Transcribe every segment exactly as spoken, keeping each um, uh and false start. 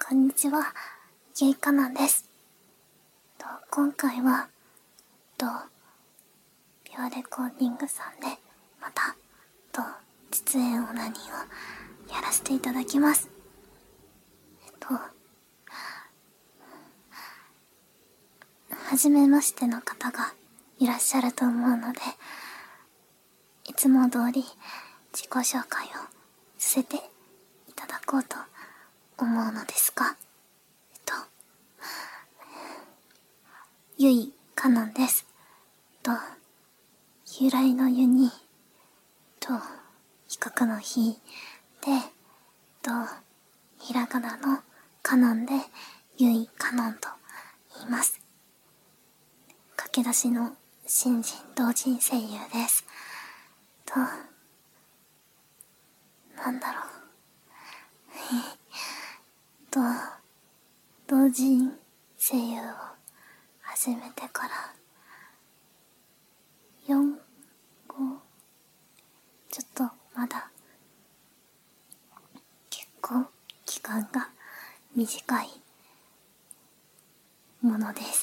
こんにちは、ゆいかなんです。と今回はとピュアレコーディングさんでまたと実演オナニーをやらせていただきます。えっと初めましての方がいらっしゃると思うので、いつも通り自己紹介をさせていただこうと思うのですが、えっとゆいかのんです。と由来のゆにと比較のひでとひらがなのかのんでゆいかのんと言います。駆け出しの新人同人声優です。となんだろうと同人声優を始めてからよん、ごちょっとまだ結構期間が短いものです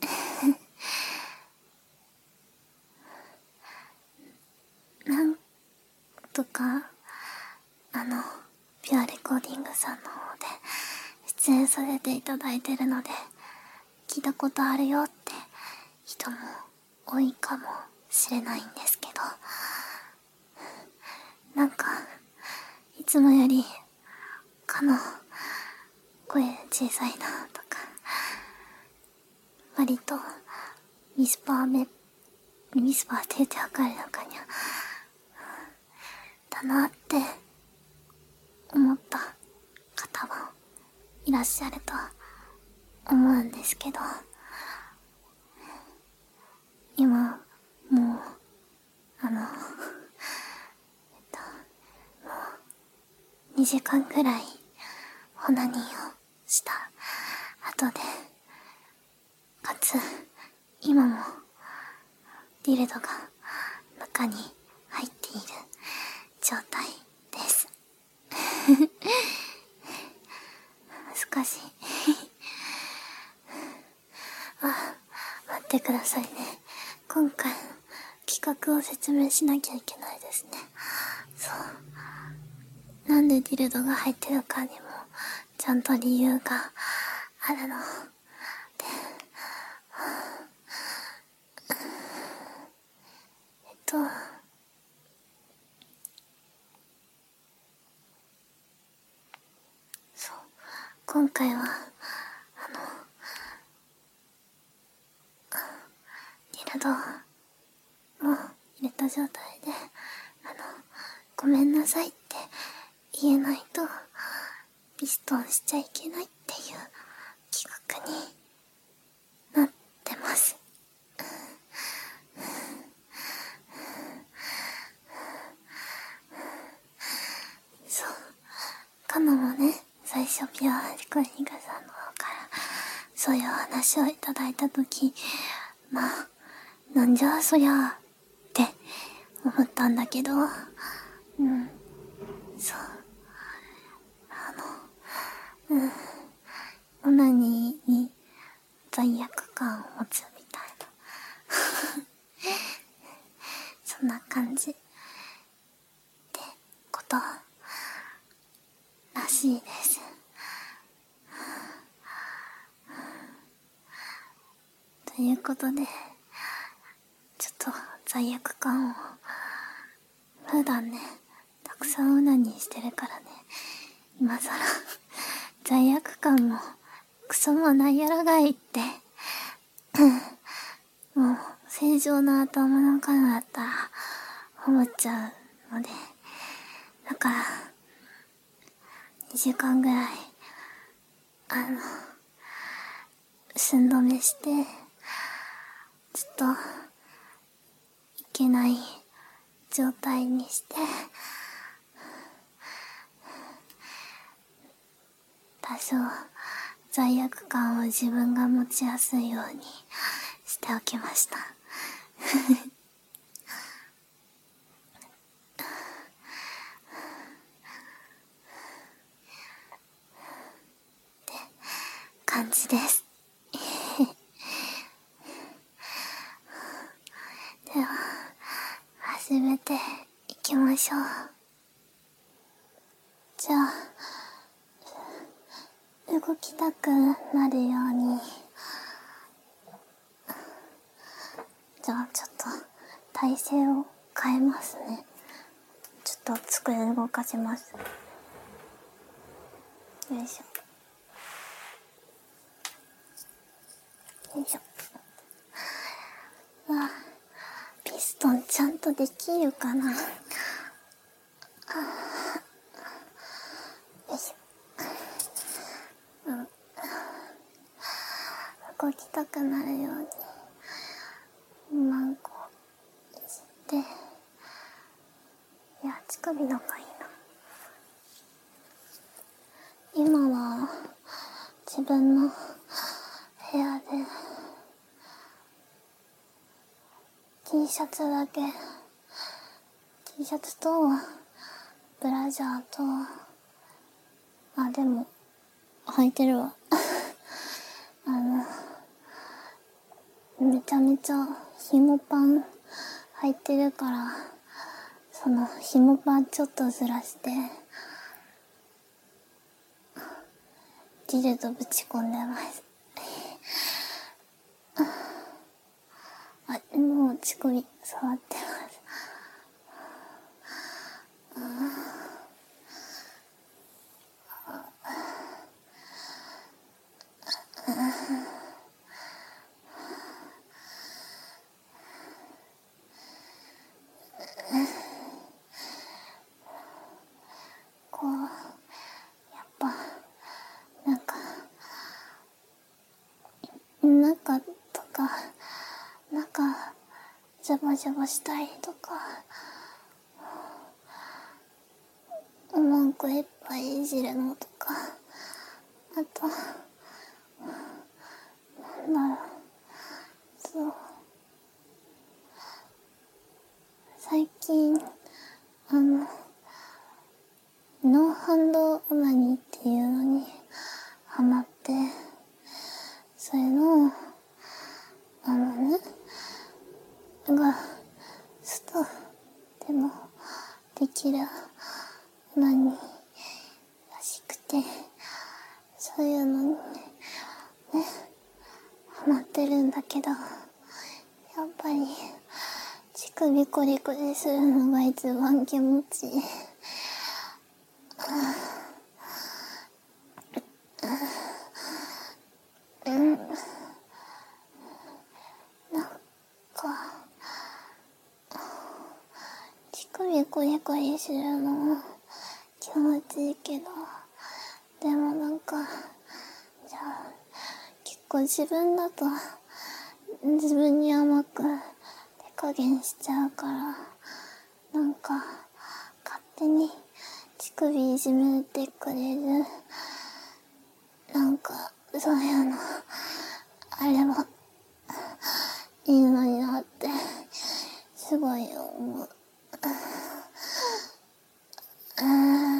なんとかあのピュアレコーディングさんの方で出演させていただいてるので、聞いたことあるよって人も多いかもしれないんですけど、なんかいつもよりかの声小さいなとか、割とウィスパーめウィスパーって言ってわかるのかにゃだなって思った方もいらっしゃると思うんですけど、今もうあのえっともうにじかんくらいオナニーをした後で、かつ今もディルドが中に入っている状態です恥ずかしいあ、待ってくださいね。今回企画を説明しなきゃいけないですね。そう、なんでディルドが入ってるかにもちゃんと理由があるので、えっとそう今回はあのディルドを入れた状態で、あのごめんなさいって言えないとピストンしちゃいけないっていう企画になってます。そうカノもね、最初ピュアリコリングさんの方からそういう話をいただいたとき、まあなんじゃそりゃって思ったんだけど、うんそうあのうんオナニーに罪悪感を持つみたいなそんな感じってことらしいです。ということで、ちょっと罪悪感を普段ねたくさんオナニーしてるからね、今更罪悪感もクソもないやろがいってもう正常な頭の彼だったら思っちゃうので、だからにじかんぐらいあの寸止めしてちょっといけない状態にして、多少罪悪感を自分が持ちやすいようにしておきましたで、 感じです。では、始めていきましょう。じゃあ、動きたくなるように、じゃあちょっと体勢を変えますね。ちょっと机動かします。よいしょ。よいしょ。うわ、ピストンちゃんとできるかな。よいしょ。うん。動きたくなるように、マンコして、いや、乳首の方がいいな。今は、自分の部屋で、T シャツだけ、T シャツと、ブラジャーと、あ、でも、履いてるわ。あの、めちゃめちゃ紐パン履いてるから、その紐パンちょっとずらして、ジルドぶち込んでます。あ、もう乳首触ってます。こう、やっぱ、なんか、中とか、中、ジャバジャバしたりとか、文句いっぱいいじるのとか、あと、なんだろう、そう、最近、あの、ノーハンドオナニーっていうのにハマって、それの、あのね、が、ストでもできるオナニーらしくて、そういうのにね、ハマってるんだけど、やっぱり、乳首コリコリするのが一番気持ちいい。うん。なんか、乳首コリコリするのも気持ちいいけど、でもなんか、じゃあ、結構自分だと、自分に甘く手加減しちゃうから、なんか、勝手に乳首いじめてくれる、なんか、そういうの、あれば、いいのになって、すごい思う。うーん、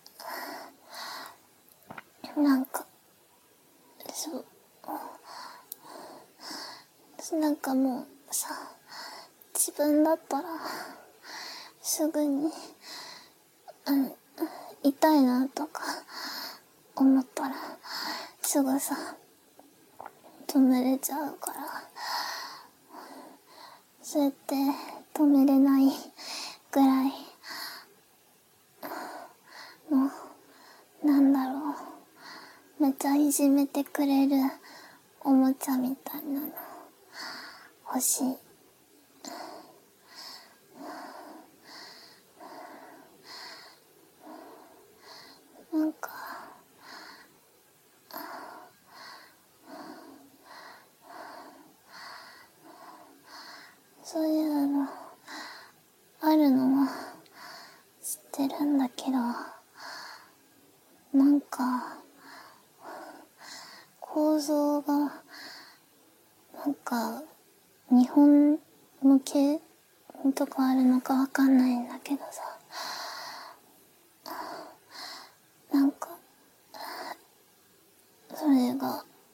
なんか、そう、なんかもうさ、自分だったら、すぐに、うん、痛いなとか、思ったら、すぐさ、止めれちゃうから、そうやって止めれないぐらいの、なんだろう、めっちゃいじめてくれるおもちゃみたいなの欲しい。なんか、そういうのあるのは知ってるんだけど、なんか構造がなんか日本向けとかあるのかわかんないんだけどさ、なんかそれが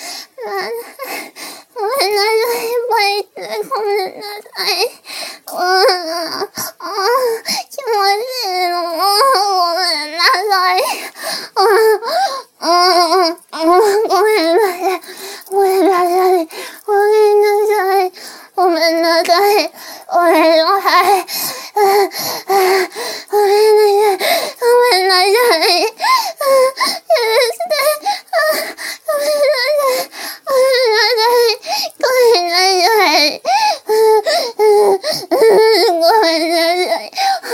ごめんなさい。バイトごめんなさい。うん、ああ、気持ちいいの。ごめんなさい。うん、うん、うん、ごめんなさい。ごめんなさい。ごめんなさい。ごめんなさい。ごめんなさい。ごめんなさい。ごめんなさい。ごめんなさい。許して。ごめんなさい。ごめんなさい。ごめんなさい。ごめんなさい。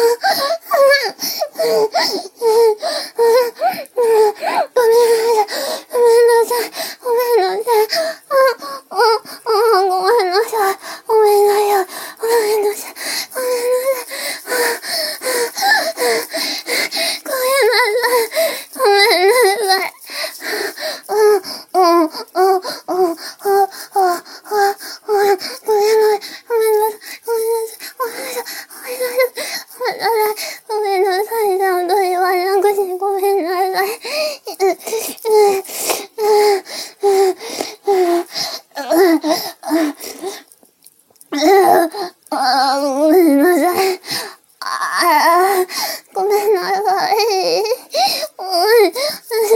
ごめんなさい。ちゃんと言われなくてごめんなさい。あー、ごめんなさい。あー、ごめんなさい。ごめんなさ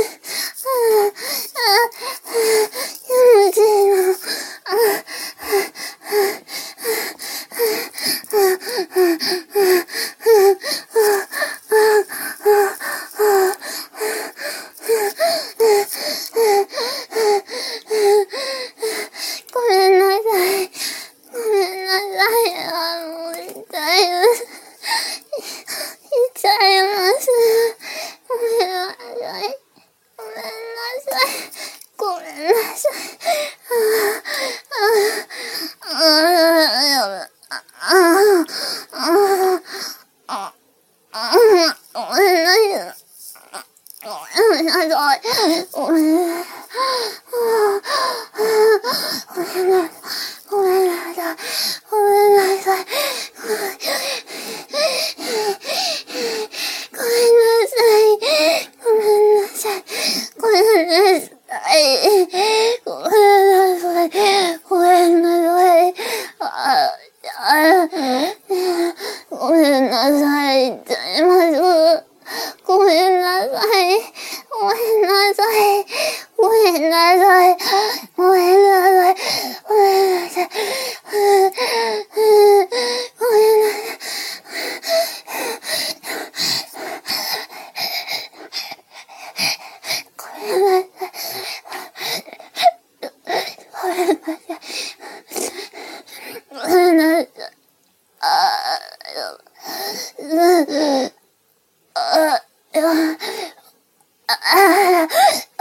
い。気持ちいいの。ごめんなさい。ごめんなさい。あの、痛いです。痛います。ごめんなさい。ごめんなさい。ごめんなさい。ああ、ああ、やばい。ああ、ああ、ああ、ごめんなさい。ごめんなさい。ごめんなさい。ごめんなさい。ごめんなさい。ごめんなさい。ごめんなさい。ごめんなさい。ごめんなさい。ごめんなさい。ごめんなさい。ごめんなさい。ああ、ごめんなさい。痛います。ごめんなさい。ごめんなさい。ごめんなさい。ごめんなさい。ごめんなさい。ごめんなさい。ごめんなさい。ごめんなさい。ごめんなさい。ああ、ああ、ああ、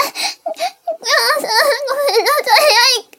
めんなさい。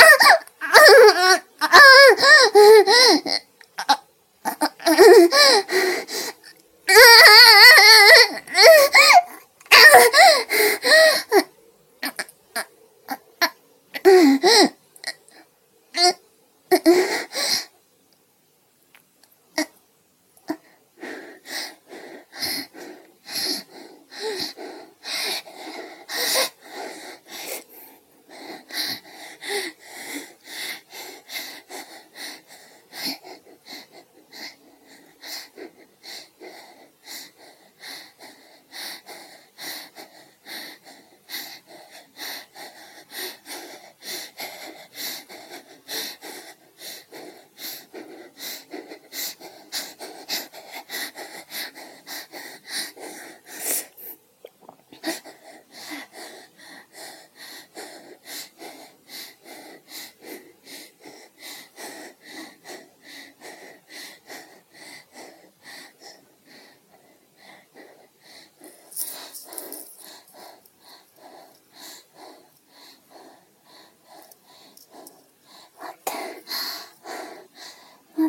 待って。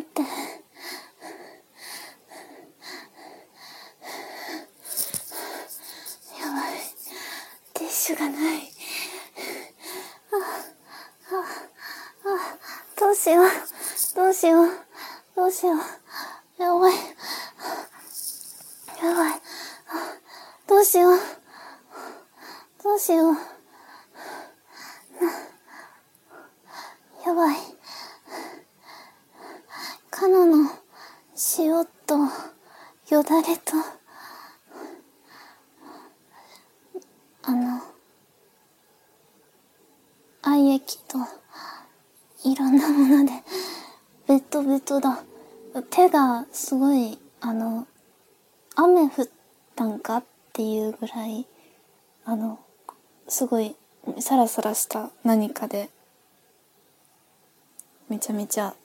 やばい。ティッシュがない。あ、あ、あ、どうしよう。どうしよう。どうしよう。やばい。やばい。どうしよう。どうしよう。やばい。カノの塩とよだれとあの愛液といろんなものでベトベトだ。手がすごいあの雨降ったんかっていうぐらいあのすごいサラサラした何かでめちゃめちゃ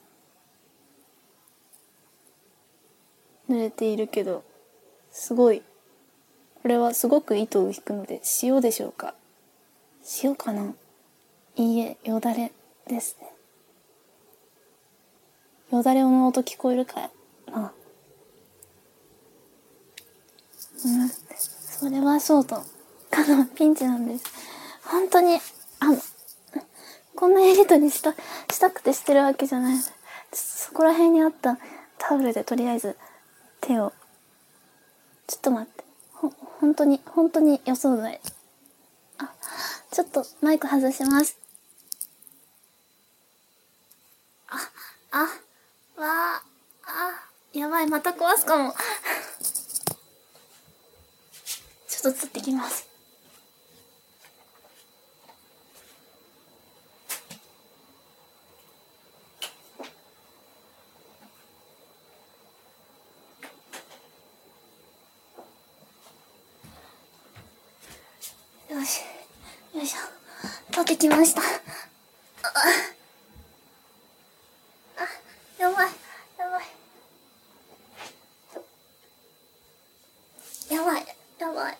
濡れているけど、すごいこれはすごく糸を引くので塩でしょうか。塩かな。いいえ、よだれですね。よだれの音聞こえるかな。うん、それはそうとかのピンチなんです。本当にあのこんなやりとりしたしたくてしてるわけじゃない。そこら辺にあったタオルでとりあえず手をちょっと待って。ほ本当に本当に予想外。あ、ちょっとマイク外します。あ、あ、わあ、あ、やばい、また壊すかも。ちょっと釣ってきます。よし、よいしょ、取ってきました。あ、あ、やばい、やばい。やばい、やばい。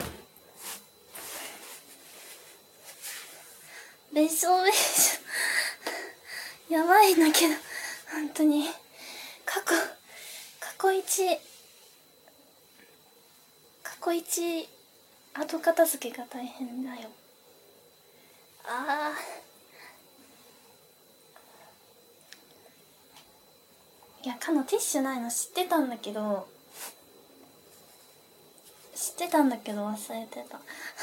べしょべしょ。やばいんだけど、本当に。過去、過去一、過去一、後片付けが大変だよ。 あー、いやかのティッシュないの知ってたんだけど知ってたんだけど忘れてた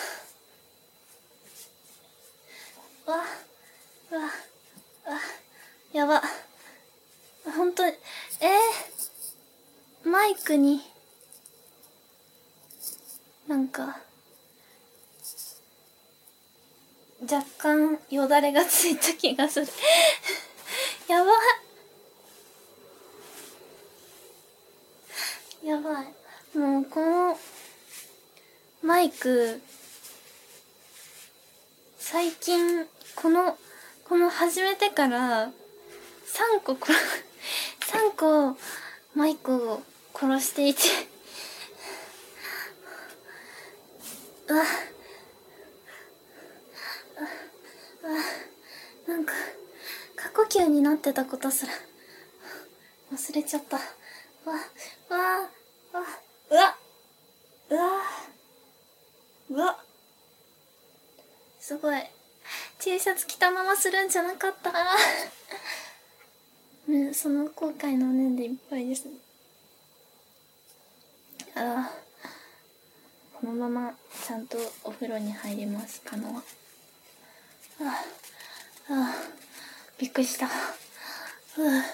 うわうわうわやばほんとえー、マイクになんか若干よだれがついた気がするやばいやばいもうこのマイク最近このこの始めてからさんこさんこマイクを殺していてうわなんか過呼吸になってたことすら忘れちゃった。うわうわうわうわうわうわすごい T シャツ着たままするんじゃなかったね、その後悔の念でいっぱいですね。ああこのままちゃんとお風呂に入りますかのは。ああああびっくりした。ううう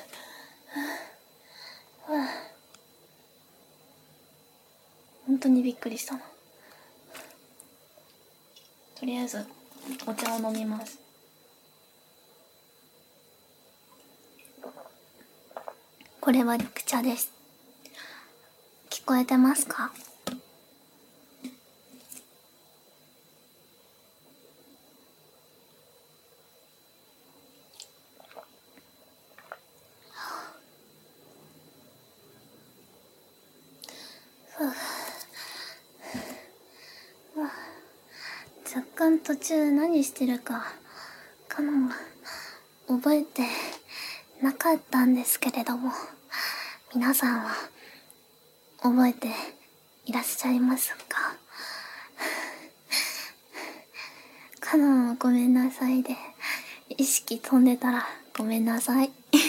本当にびっくりしたな。とりあえずお茶を飲みます。これは緑茶です。聞こえてますか？若干途中何してるかかの覚えてなかったんですけれども、皆さんは覚えていらっしゃいますか？かのごめんなさいで意識飛んでたらごめんなさい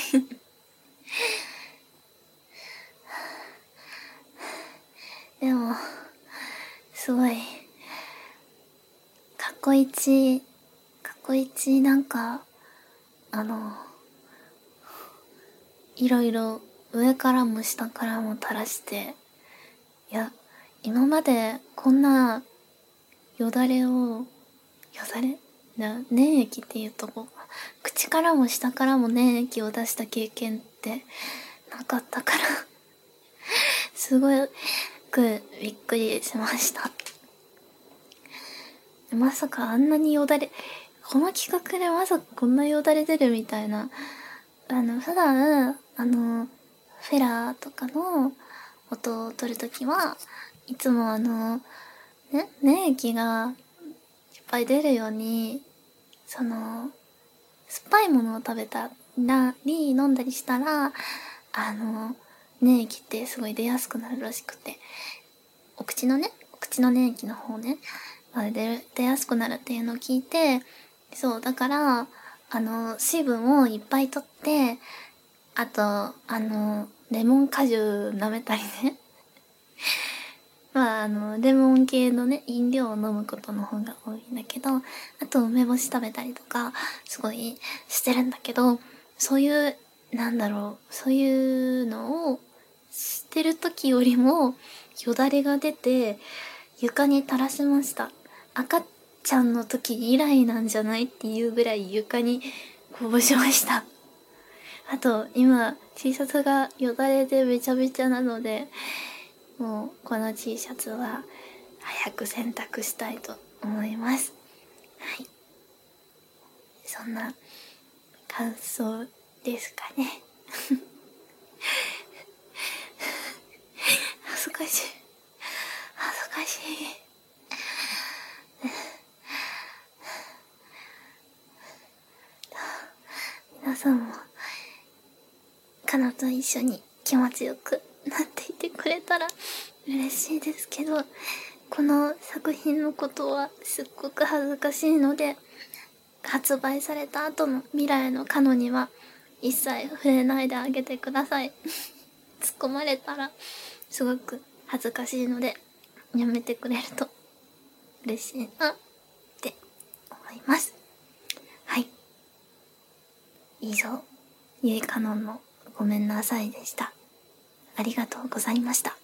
でもすごい過去一過去一なんかあのいろいろ上からも下からも垂らして、いや今までこんなよだれをよだれな粘液っていうとこ口からも下からも粘液を出した経験ってなかったからすごくびっくりしました。まさかあんなによだれこの企画でまさかこんなよだれ出るみたいな、あの普段あのフェラーとかの音を取るときはいつもあのね粘液がいっぱい出るようにその酸っぱいものを食べたり飲んだりしたらあの粘液ってすごい出やすくなるらしくて、お口のねお口の粘液の方ねあれで出やすくなるっていうのを聞いて、そうだからあの水分をいっぱい取って、あとあのレモン果汁舐めたりねまああのレモン系のね飲料を飲むことの方が多いんだけど、あと梅干し食べたりとかすごいしてるんだけど、そういうなんだろうそういうのをしてる時よりもよだれが出て床に垂らしました。赤ちゃんの時以来なんじゃないっていうぐらい床にこぼしました。あと今 T シャツがよだれでべちゃべちゃなので、もうこの T シャツは早く洗濯したいと思います。はい、そんな感想ですかね恥ずかしい恥ずかしい皆さんもかなと一緒に気持ちよくなっていてくれたら嬉しいですけど、この作品のことはすっごく恥ずかしいので発売された後の未来のカノには一切触れないであげてください。突っ込まれたらすごく恥ずかしいのでやめてくれると嬉しいなって思います。はい。以上、ゆいかのんのごめんなさいでした。ありがとうございました。